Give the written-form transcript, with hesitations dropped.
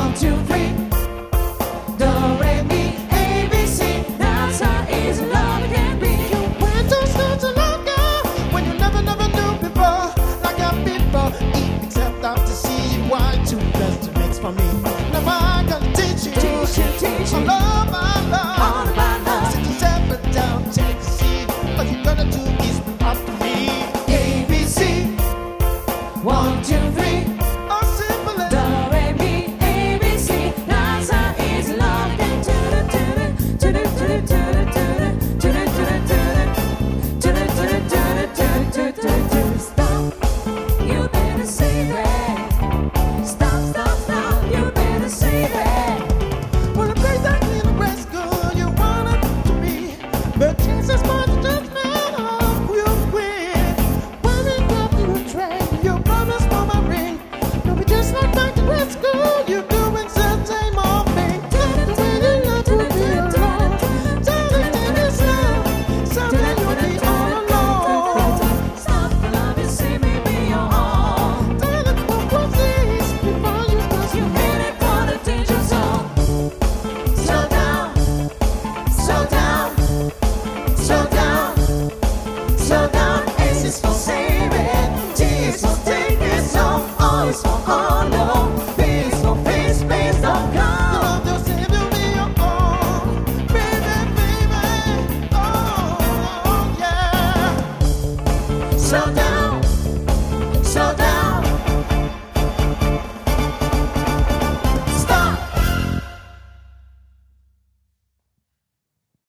1, 2, 3. Do, re, mi, A, B, C. That's how easy love can be. You went to school to love, girl, when you never knew before. Like a people eat except after see why 2 plus 2 makes for me. Now I gotta teach you. Teach you. All about love. All about love. Sit yourself down, take a seat. What you gonna do is up to me. A, B, C. 1, 2, 3. Oh, simple as Do, re, mi, A, B, C. That's how easy love can do. Stop. You better say that. Stop. You better say that. well, the place that little rascal you wanted to be. But Jesus was the judgment of real quick. When it got to a train, you promised for my ring. Don't be just like back to grad school. You're doing the same old thing. Tell it the way you love to be alone. Tell it in this love. Someday you'll be all alone. Stop the love and see me be your own. Tell it for proceeds before you cross You your hit it for the danger zone. Slow down, slow down, slow down, slow down. S is for saving, T is for taking some, O is for honor, P is for face, please don't come. love to save you be your own. Baby. Oh, yeah. Slow down.